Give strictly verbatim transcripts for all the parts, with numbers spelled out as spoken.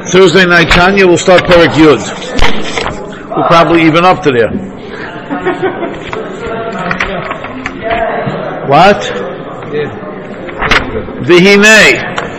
Thursday night Tanya will start Perek Yud. We'll probably even up to there. What? V'hinei.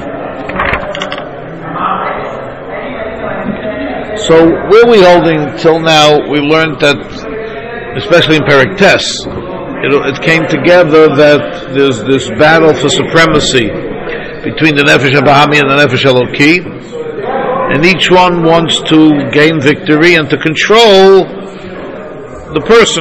So where are we holding till now? We learned that, especially in Perek Tes, it, it came together that there's this battle for supremacy between the Nefesh HaBahami and the Nefesh Eloki, and each one wants to gain victory and to control the person.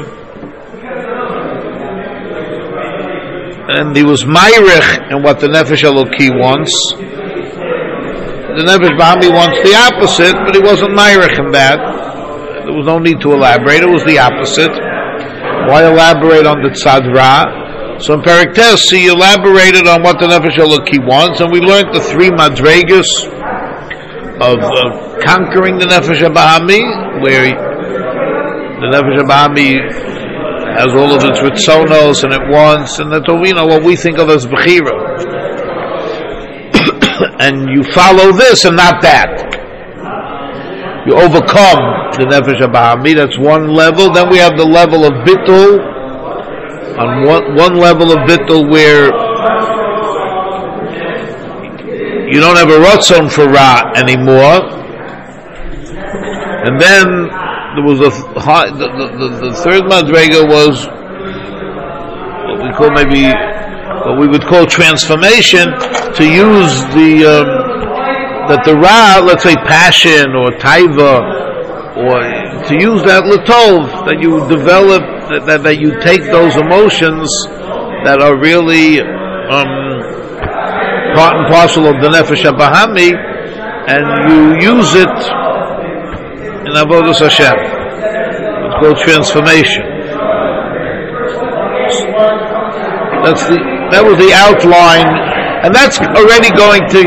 And he was Mayrich in what the Nefesh Eloki wants. The Nefesh Bahami wants the opposite, but he wasn't Mayrich in that. There was no need to elaborate. It was the opposite. Why elaborate on the Tzad Ra? So in Perek Tes, he elaborated on what the Nefesh Eloki wants, and we learned the three madregas of uh, conquering the Nefesh HaBahami, where he, the Nefesh HaBahami has all of its ritzonos and it wants, and that's what we know, what we think of as Bechira. And you follow this and not that. You overcome the Nefesh HaBahami, that's one level. Then we have the level of Bittul, on one, one level of Bittul where you don't have a Ratzon for Ra anymore. And then there was a high, the, the, the, the third Madrega was what we call maybe, what we would call transformation, to use the, um, that the Ra, let's say passion or Taiva, or to use that Latov, that you develop, that, that, that you take those emotions that are really um, part and parcel of the Nefesh HaBahami, and you use it in Avodas Hashem. It's called transformation. That's the, that was the outline, and that's already going to,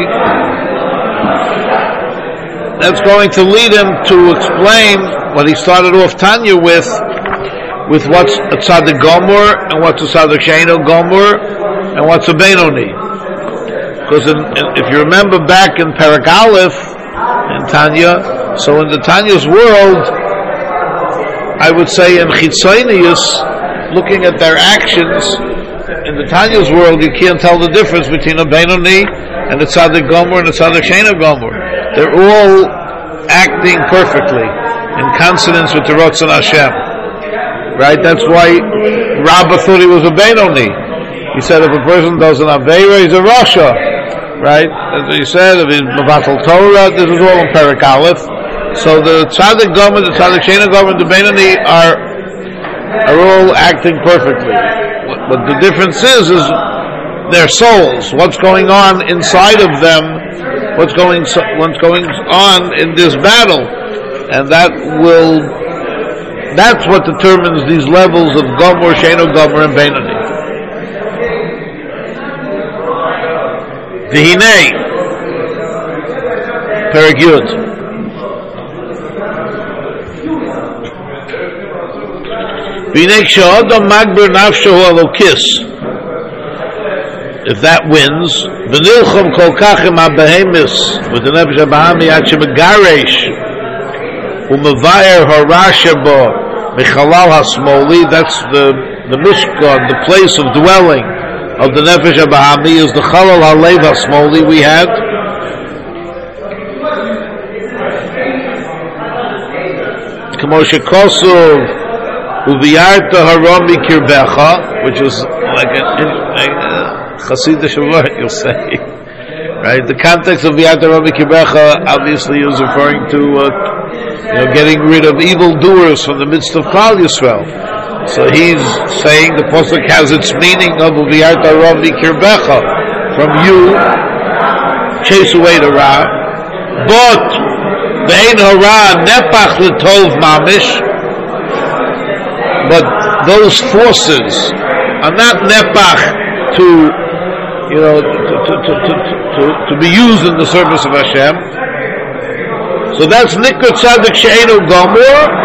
that's going to lead him to explain what he started off Tanya with, with what's a Tzaddik Gomer, and what's a Tzaddik Sheino Gomer, and what's a Benoni. Because in, in, if you remember back in Perek Aleph, in Tanya, so in the Tanya's world, I would say in Chitzonius, looking at their actions, in the Tanya's world, you can't tell the difference between a Benoni and a Tzaddik Gomer and a Tzaddik Sheino Gomer. They're all acting perfectly in consonance with the Ratzon Hashem. Right? That's why Rabbah thought he was a Benoni. He said if a person does an Aveira, he's a Rasha. Right? As he said, if he's Mavatal Torah, this is all in Perek Aleph. So the Tzaddik Gomer, the Tzaddik Sheino Gomer, and the Benoni are, are all acting perfectly. What, what the difference is, is their souls. What's going on inside of them? What's going, what's going on in this battle? And that will, that's what determines these levels of Gomer, Sheino Gomer, and Benoni. V'hinei, Perek Yud. V'hinei k'sha'adam magber nafshahu alokis. If that wins, v'nilchom kol kachim ha'behemis, with the Nefesh HaBahami ad shemegaresh, u'mevayer harasha bo, mechalal ha'smoli, that's the, the mishkan, the place of dwelling of the Nefesh HaBahami, is the Chalal HaLev HaSmoli we had. K'mo shekosov uviyarta harami kirbecha, which is like a, like a Hasidic word, you'll say. Right? The context of viyarta harami kirbecha obviously is referring to uh, you know, getting rid of evildoers from the midst of Klal Yisrael. So he's saying the pasuk has its meaning of Uviyarta Ravi Kirbecha, from you, chase away the Ra. But Ve'ein Hara Nepach L'Tov Mamish, but those forces are not Nepach to, you know, to, to, to, to, to, to be used in the service of Hashem. So that's Nikra Tzaddik She'eino Gomer.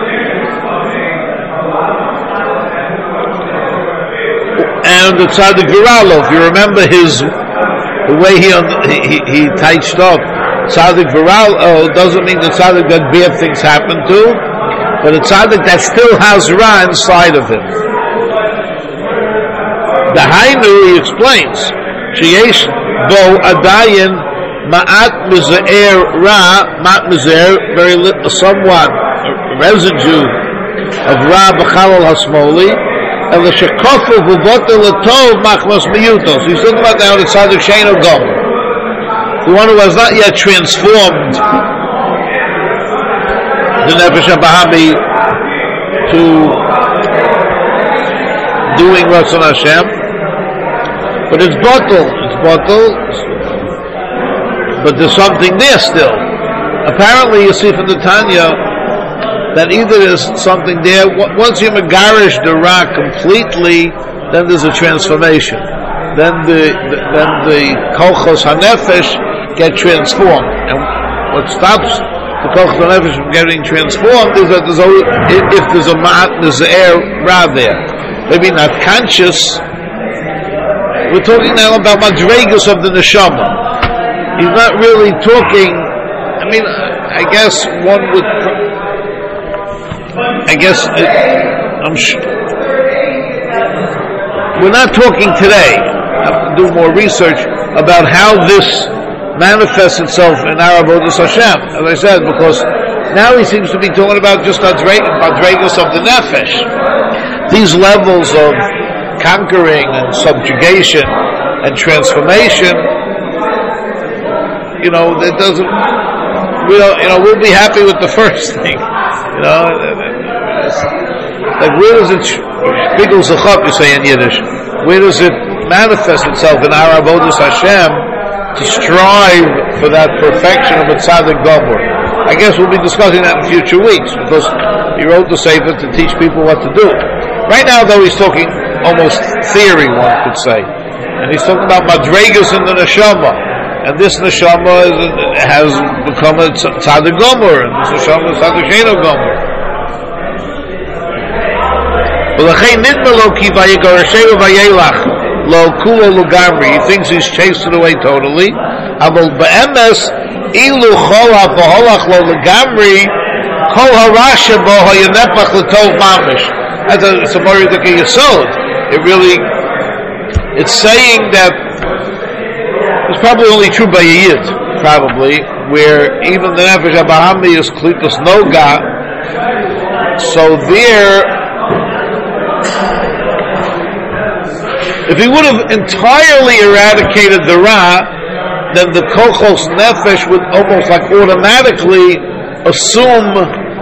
And the Tzaddik Viralo, if you remember his, the way he he he, he touched up tzaddik v'ralo doesn't mean the tzaddik that bad things happen to, but a tzaddik that still has ra inside of him. The Hainu, he explains, sheyesh bo adayin ma'at mizair ra, ma'at mizair, very little, somewhat residue of ra b'chalal hasmoli, and the shekofu v'votel l'tov machmas miyutos. He's talking about now the tzaddik sheino gomer, the one who has not yet transformed the nefesh habahami to doing Ratzon Hashem, but it's bottle, it's bottle, but there's something there still. Apparently, you see from the Tanya that either there's something there. Once you megarish the ra completely, then there's a transformation. Then the, the then the kolchos hanefesh get transformed, and what stops the kolchos hanefesh from getting transformed is that there's always, if there's a ma'at, there's a air ra there. Maybe not conscious. We're talking now about madregus of the neshama. He's not really talking. I mean, I guess one would. I guess it, I'm. Sh- we're not talking today. I have to do more research about how this manifests itself in our avodas Hashem. As I said, because now he seems to be talking about just madregus of the nefesh. These levels of conquering and subjugation and transformation, you know, it doesn't. We don't, you know, we'll be happy with the first thing. You know, like where does it bigel zachop? You say in Yiddish. Where does it manifest itself in our avodas Hashem to strive for that perfection of a tzaddik gomer? I guess we'll be discussing that in future weeks because he wrote the sefer to teach people what to do. Right now, though, he's talking almost theory, one could say, and he's talking about madregas in the neshama, and this neshama is, has become a tzaddik gomer, and this neshama is tzaddik sheino gomer. He thinks he's chased it away totally. That's a, it's a Moridik Yesod. It really, it's saying that it's probably only true by a Yid, probably, where even the Nefesh HaBahami is Klikus Noga. So there, if he would have entirely eradicated the Ra, then the Kolchos Nefesh would almost like automatically assume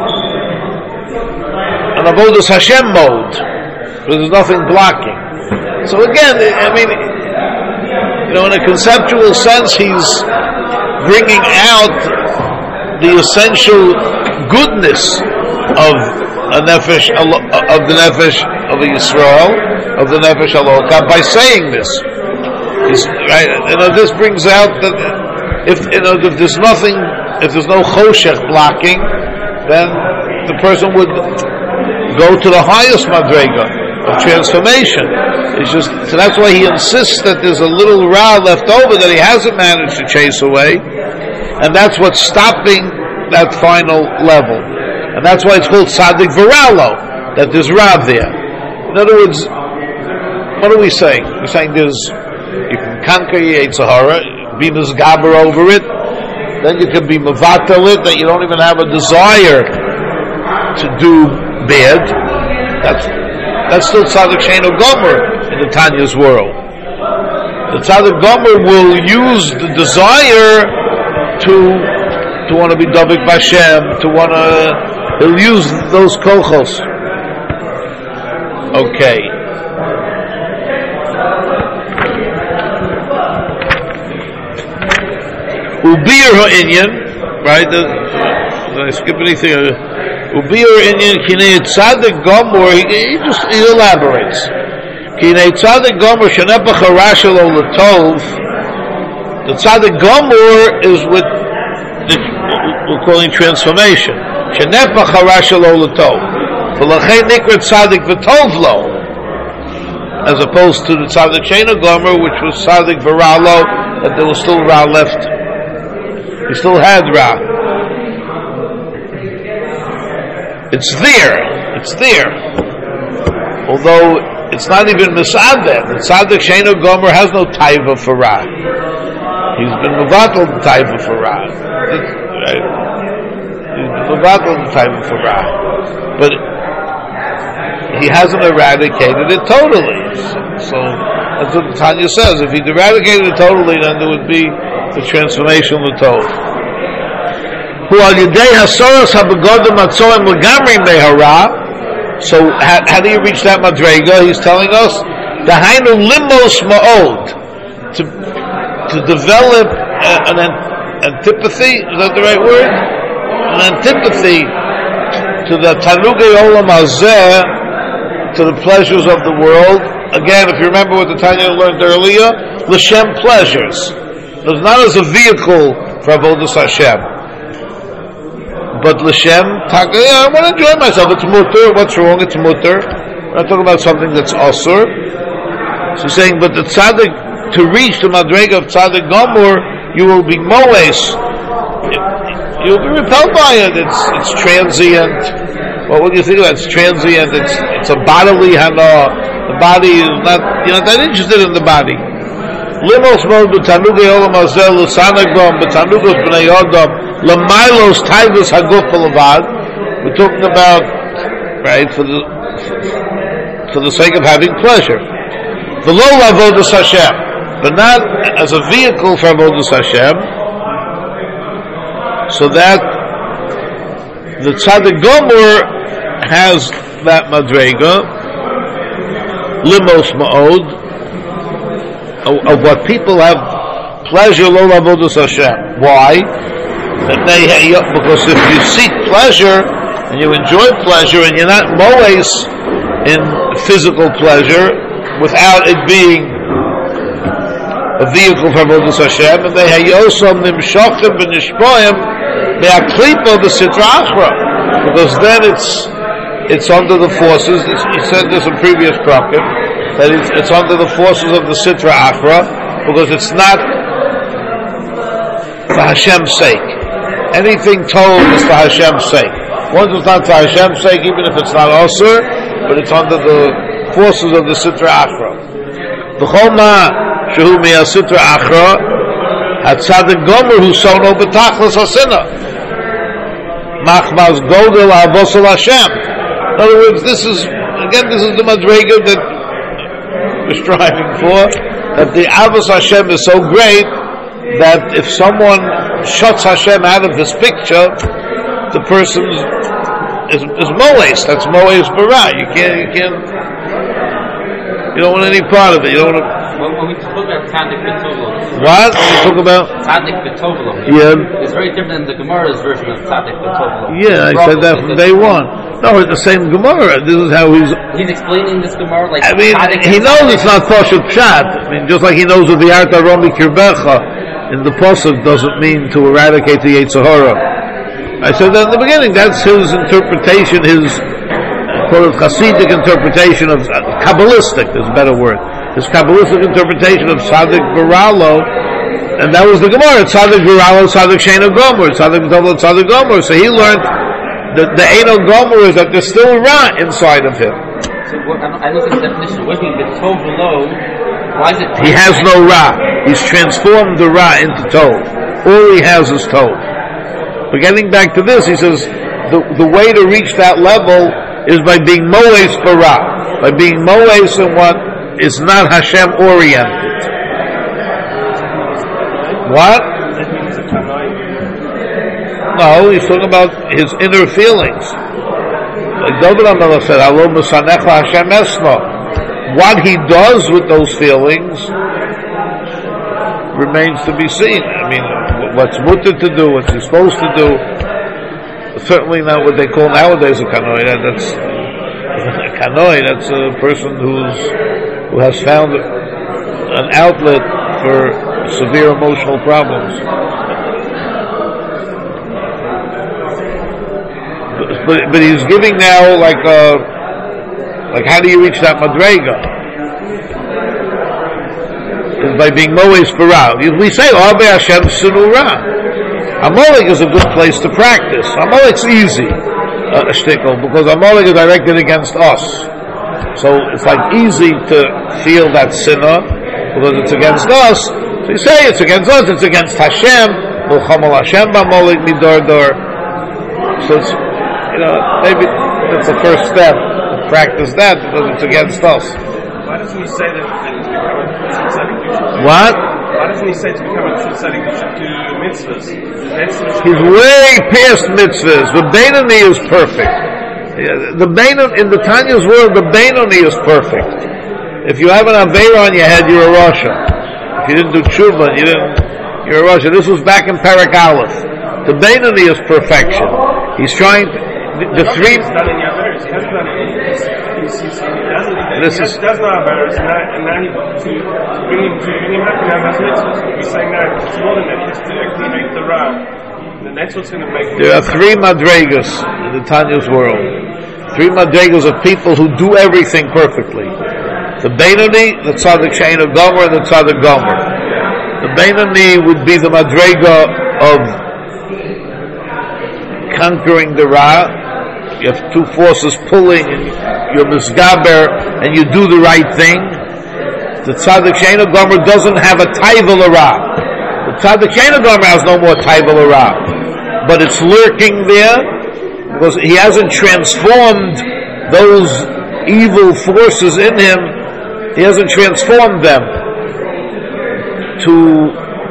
an Avodas Hashem mode, because there's nothing blocking. So again, I mean, you know, in a conceptual sense, he's bringing out the essential goodness of a nefesh, of the nefesh of a Yisrael, of the nefesh Aloka, by saying this. He's, right, you know, this brings out that if you know if there's nothing, if there's no choshech blocking, then the person would go to the highest madrega of transformation. It's just so that's why he insists that there's a little ra left over that he hasn't managed to chase away, and that's what's stopping that final level. And that's why it's called tzaddik v'ralo, that there's ra there. In other words, what are we saying? We're saying there's you can conquer your Yetzer Hara, be misgaber over it, then you can be mevatel it, that you don't even have a desire to do bad. That's that's still tzaddik sheino gomer in the Tanya's world. The tzaddik gomer will use the desire to to want to be davik b'Hashem, to want to he'll use those kolchos. Okay. Ubir ha'inyan, right? Did I skip anything? Ubir ha'inyan kinei tzaddik gomer. He just he elaborates. Kinei tzaddik gomer shenepach harashelo l'tov. The tzaddik gomer is with the, we're calling transformation. Shenepach harashelo l'tov. V'lachay nikra tzaddik v'tov lo, as opposed to the tzaddik sheino gomer, which was tzaddik v'ralo, that there was still ra left. He still had Ra. It's there. It's there. Although it's not even Misadeh. Misadeh Sheino Gomer has no taiva for Ra. He's been Mevatel the taiva for Ra. Right? He's been Mevatel the taiva for Ra. But he hasn't eradicated it totally. So that's what Tanya says. If he'd eradicated it totally, then there would be the transformation of the Tov. Who al yedei hasoros habegodim atzoim legamri mehara. So how, how do you reach that madrega? He's telling us the hainu limos ma'od, to to develop uh, an antipathy. Is that the right word? An antipathy to the tanugei olam hazeh, to the pleasures of the world. Again, if you remember what the Tanya learned earlier, l'shem pleasures. It's not as a vehicle for avodas Hashem, but l'shem, I want to enjoy myself. It's mutter. What's wrong? It's mutter. We're not talking about something that's asur. So he's saying, but the tzaddik, to reach the madrega of tzaddik gomor, you will be moes. You'll be repelled by it. It's it's transient. Well, what do you think of that? It's transient. It's it's a bodily hana. The body is not, you're not that interested in the body. Limos mod b'tanugei olam hazeh l'sanagom b'tanugos b'nei adam l'mailos taivus haguf b'levad. We're talking about, right, for the for the sake of having pleasure. V'lo l'avodas Hashem, but not as a vehicle for avodas Hashem. So that the tzaddik gomer has that madrega, limos ma'od, of, of what people have pleasure, lo l'avodas Hashem. Why? Because if you seek pleasure and you enjoy pleasure and you're not moes in physical pleasure without it being a vehicle for avodas Hashem, and they hayosam nimshachim v'nishpoim me'aklipa b'sitra achra, because then it's it's under the forces. It's, he said this in previous prakim that it's, it's under the forces of the sitra achra, because it's not for Hashem's sake. Anything told is for Hashem's sake. Once it's not for Hashem's sake, even if it's not osur, but it's under the forces of the sitra achra. V'chol ma shehu mi'al sitra achra hatzadik gomer hu sono b'tachlis hasina machmaz godel avosel Hashem. In other words, this is, again, this is the madrega that we're striving for, that the avos Hashem is so great that if someone shuts Hashem out of his picture, the person is, is moes. That's moes bara. You can't, you can't, you don't want any part of it. You don't want to. When we talk about tzaddik b'tovlo, what? When we talk about tzaddik b'tovlo, yeah, it's very different than the Gemara's version of tzaddik b'tovlo. Yeah, I said that from day one. No, it's the same Gemara. This is how he's. He's explaining this Gemara like. I mean, he knows it's not Pashat Pshat. I mean, just like he knows that the Arta Romi Kirbecha in the Pasuk doesn't mean to eradicate the Yetzer Hara. I said that in the beginning. That's his interpretation, his call it Hasidic interpretation of uh, Kabbalistic. Is a better word. His Kabbalistic interpretation of Tzaddik Baralo, and that was the Gemara. Tzaddik Baralo, Tzaddik Sheino Gomer, Tzaddik B'tovlo, Tzaddik Gomer. So he learned that the Eino Gomer is that there's still Ra inside of him. So what, I don't think the definition. What do you mean B'tov below? Why is it? He has no Ra. He's transformed the Ra into Tov. All he has is Tov. But getting back to this, he says the the way to reach that level is by being Moes for Ra, by being Moes in what is not Hashem oriented. What? No, he's talking about his inner feelings. Like David HaMelech said, "Halo Musanecha Hashem Esno." What he does with those feelings remains to be seen. I mean, what's mutter to do, what he's supposed to do. Certainly not what they call nowadays a kanoi. That's a kanoi. That's a person who's who has found an outlet for severe emotional problems. But, but, but he's giving now like a, like how do you reach that madrega? Is by being moes bara. We say Ave Hashem Sinura. Amalek is a good place to practice. Amalek's easy, uh, a shtickle, because Amalek is directed against us. So it's like easy to feel that sinner, because it's against us. So you say it's against us, it's against Hashem. Mulchamol Hashem b'Amalek midor dor. So it's, you know, maybe that's the first step. Practice that, because it's against us. Why doesn't he say that to become a true tzaddik? What? Why doesn't he say to become a true tzaddik you should do mitzvahs? He's way past mitzvahs. The Beinoni is perfect. The Beinoni, in the Tanya's world, the Beinoni is perfect. If you have an Aveira on your head, you're a Rasha. If you didn't do tshuva, you didn't, you're a Rasha. This was back in Parak Aleph. The Beinoni is perfection. He's trying to, the, the three... He's done in Yaveris. He hasn't done it. He's, he's, he's, he doesn't, this he is, does know Yaveris, and now, and now he, to bring him, to bring him happy now has mitzvahs. He's saying now, it's more than that. He has to actually make the ra. And that's what's going to make him... There are three madregas in the Tanya's world. Three madregas of people who do everything perfectly. The Beinoni, the Tzaddik She'eino Gomer, and the Tzaddik Gomer. The Beinoni would be the madrega of conquering the Ra. You have two forces pulling, and you're misgaber, and you do the right thing. The Tzaddik She'eino Gomer doesn't have a taival Ra. The Tzaddik She'eino Gomer has no more taival Ra. But it's lurking there, because he hasn't transformed those evil forces in him. He hasn't transformed them to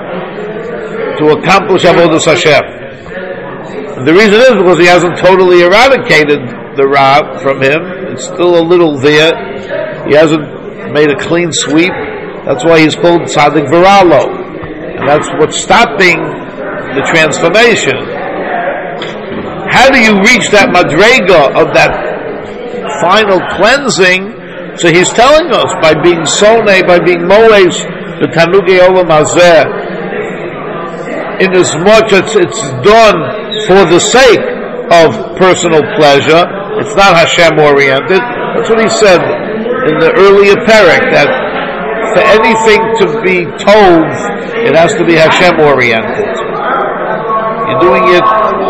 to accomplish Avodas Hashem. And the reason is because he hasn't totally eradicated the Ra from him. It's still a little there. He hasn't made a clean sweep. That's why he's called Tzaddik Viralo. And that's what's stopping the transformation. How do you reach that madrega of that final cleansing? So he's telling us by being sone, by being moes, the tanuge olam hazeh, in as much as it's done for the sake of personal pleasure, it's not Hashem oriented. That's what he said in the earlier parak, that for anything to be tov, it has to be Hashem oriented. You're doing it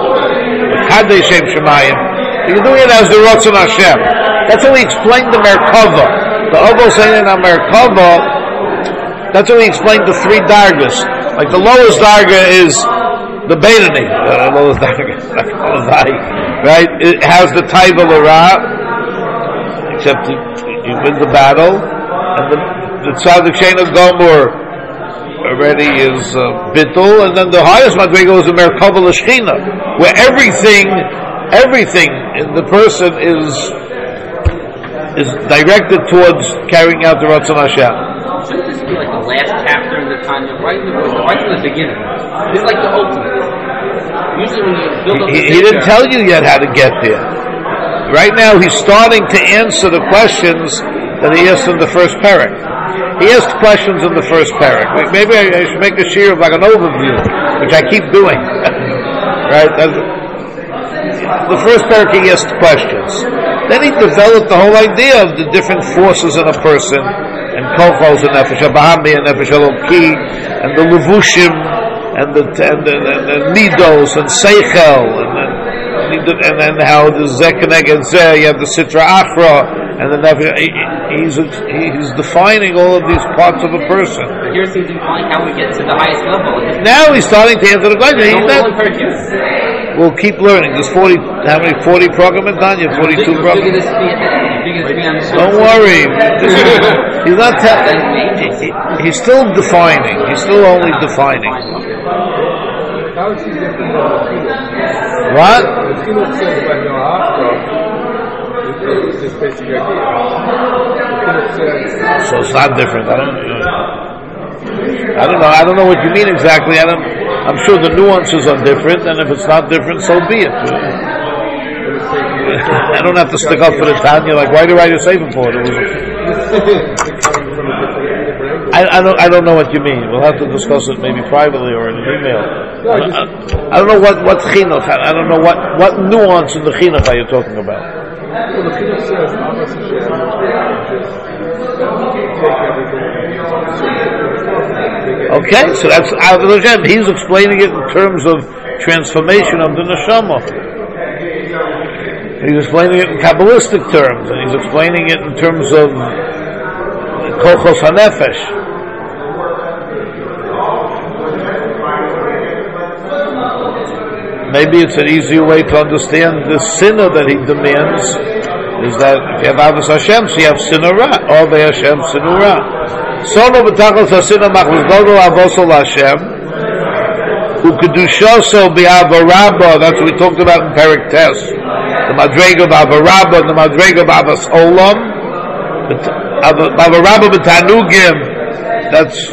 Kadei Shem Shemayim. You're doing it as the Ratzon Hashem. That's how we explained the Merkava. The Ovo saying in a Merkava, that's how we explained the three dargas. Like the lowest darga is the Beinoni. The lowest darga, right? It has the Taiva Lara, except you win the battle, and the, the Tzaddik She'eino Gomer already is uh, Bittul, and then the highest Madrigal is the Merkava L'Shechina, where everything, everything in the person is is directed towards carrying out the Ratzon Hashem. Shouldn't this be like the last chapter in the Tanya, right in the right from the beginning? This is like the ultimate. Usually when you build up He, the he didn't picture, tell you yet how to get there. Right now he's starting to answer the questions that he asked in the first parak. He asked questions in the first parak. Maybe I, I should make a shir of like an overview, which I keep doing. Right? That's, the first parak he asked questions. Then he developed the whole idea of the different forces in a person, and kochos and nefesh habahami and nefesh eloki, and the levushim, and the and the, and the midos and seichel, and then and then how the zekeneg and zeh, you have the sitra achra, and the nefesh. He's he's defining all of these parts of a person. here seems to be finding how we get to the highest level. Now he's starting to answer the question. He's not, Not, we'll keep learning. There's forty, how many, forty programs done? You have forty-two programs? Don't worry. This is, he's not telling, he, he's still defining. He's still only defining. How is he different than the Chinuch? What? The Chinuch says by Noah is this basic idea. The Chinuch says... So it's not different. I don't know. I don't know. I don't know what you mean exactly. I don't, I'm sure the nuances are different, and if it's not different, so be it. I don't have to stick up for the Tanya. Like, why do I just save him for it? It was I, I don't. I don't know what you mean. We'll have to discuss it maybe privately or in an email. I, I, I don't know what what chinuch. I don't know what what nuance in the chinuch are you talking about. Well, the Chinuch says, Abbas Hashem, just take everything. Okay, so that's Abbas Hashem. He's explaining it in terms of transformation of the neshama. He's explaining it in Kabbalistic terms, and he's explaining it in terms of kochos hanefesh. Maybe it's an easier way to understand the sinner that he demands is that if you have Avos Hashem, so you have sinura, or be Hashem sinura. Sono b'tachos ha-sinna machlis godol avosol Hashem, u'kedushoso b'ava rabba, that's what we talked about in Perek Tes, the madrega b'ava rabba, the madrega b'avas olam, b'ava rabba b'tanugim, that's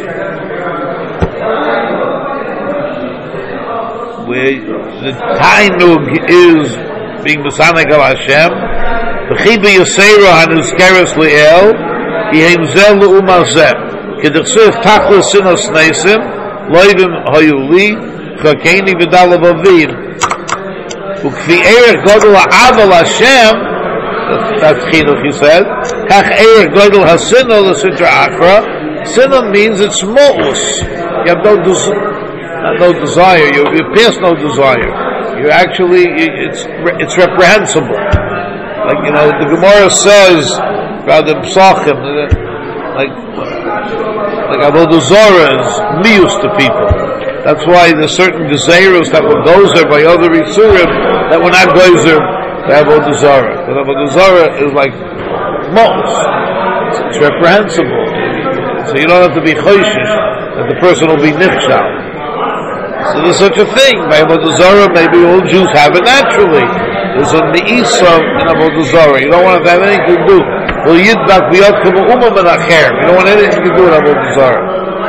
where the tainug is being Mesanek of Hashem. V'chiba Yosera hanuzkeres le'el yihem zel le'umazeh k'dechsuf tachlis sinos neisim loivim hayuli chakeni v'dalav avim u'kvi erech godel ha'aval Hashem, that's chinuch he said, kach erech godel ha'sino l'sitra achra. Sinna means it's mo'us, you have no desire. No desire. You you pass no desire. You actually it's it's reprehensible. Like you know, the Gemara says about the Psachim, like like avodah zarah is mius to people. That's why there's certain gezeros that were gozer by other isurim that were not gozer to avodah zarah. But avodah zarah is like mos. It's, it's reprehensible. So you don't have to be choishish that the person will be nichshal. So there's such a thing. By Avodah Zarah, maybe all Jews have it naturally. There's a Me'isa in Avodah Zarah. You don't want to have anything to do. Well, Yidbak b'yad k'mu umah menacher. You don't want anything to do with Avodah Zarah.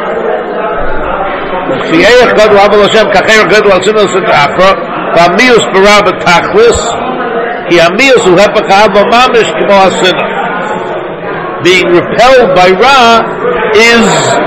V'yeyech gadu Aval Hashem kacher gadu al sinah l'sitra achra v'amiyus b'ra b'tachlis ki amiyus hu hepach ha'ava mamish k'mo ha'sinah. Being repelled by Ra is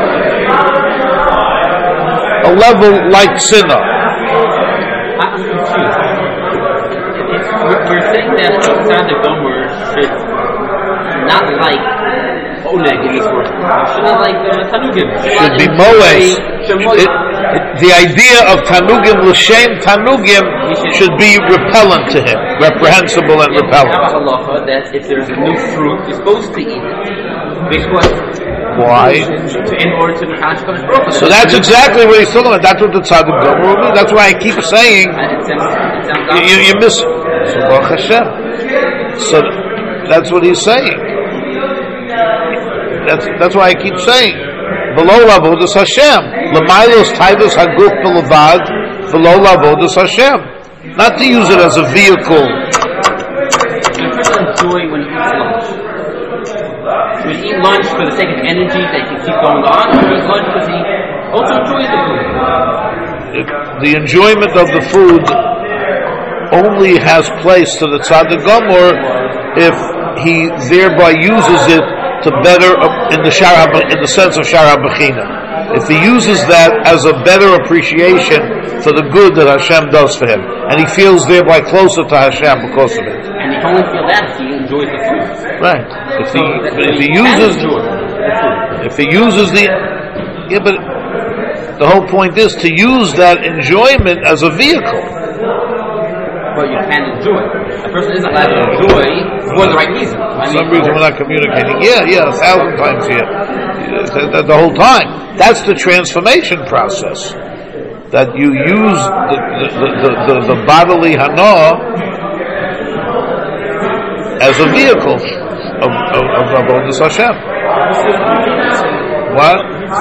a level like sinner. I'm confused. We're saying that Tzaddik Gomer should not like Oneg in this world. Should not like uh, Tanugim. Should be Moes. The idea of Tanugim, L'Shem Tanugim, should be repellent to him, reprehensible and repellent. Have a halacha that if there's a new fruit, you're supposed to eat it. Because why? In order to be conscious. So that's exactly what he's talking about. That's what the Tzaddik Gomer will do. That's why I keep saying you, you miss it. So Baruch Hashem. So that's what he's saying. That's that's why I keep saying below lavodas Hashem. L'maylos taivos haguf b'levad below lavodas Hashem. Not to use it as a vehicle. Enjoy when he eats lunch. Should he eat lunch for the sake of energy that he can keep going on, or eat lunch because he also enjoys the food? The enjoyment of the food only has place to the Tzaddik Gomer if he thereby uses it to better uh, in the shara, in the sense of shara b'china. If he uses that as a better appreciation for the good that Hashem does for him, and he feels thereby closer to Hashem because of it. And he can only feel that if he enjoys the food. Right. If so he if he uses if he uses the yeah, but the whole point is to use that enjoyment as a vehicle. But you can enjoy. A person isn't allowed to enjoy for the right reason. For some reason we're not communicating. Yeah, yeah, a thousand times here. The, the, the whole time. That's the transformation process. That you use the the, the, the, the bodily hana as a vehicle of of, of Avodas Hashem. What?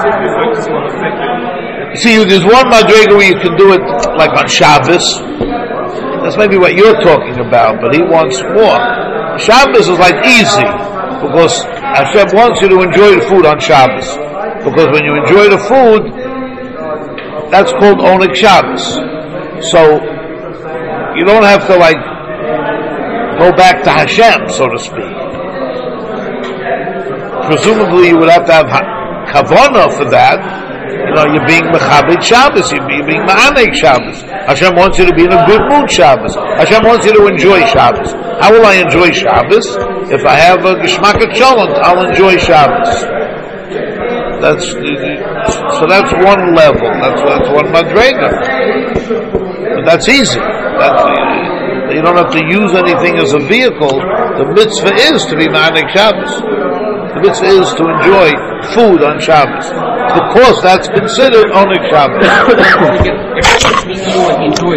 See, there's one madrega where you can do it like on Shabbos. That's maybe what you're talking about, but he wants more. Shabbos is like easy, because Hashem wants you to enjoy the food on Shabbos. Because when you enjoy the food, that's called Oneg Shabbos. So, you don't have to like, go back to Hashem, so to speak. Presumably you would have to have kavanah for that. You know, you're being mechabed Shabbos, you're being ma'aneg Shabbos. Hashem wants you to be in a good mood Shabbos. Hashem wants you to enjoy Shabbos. How will I enjoy Shabbos? If I have a geshmakat shalom, I'll enjoy Shabbos. That's so. That's one level. That's that's one madrega. But that's easy. That's, uh, you don't have to use anything as a vehicle. The mitzvah is to be ma'anik Shabbos. The mitzvah is to enjoy food on Shabbos. Because that's considered onik Shabbos. If you enjoy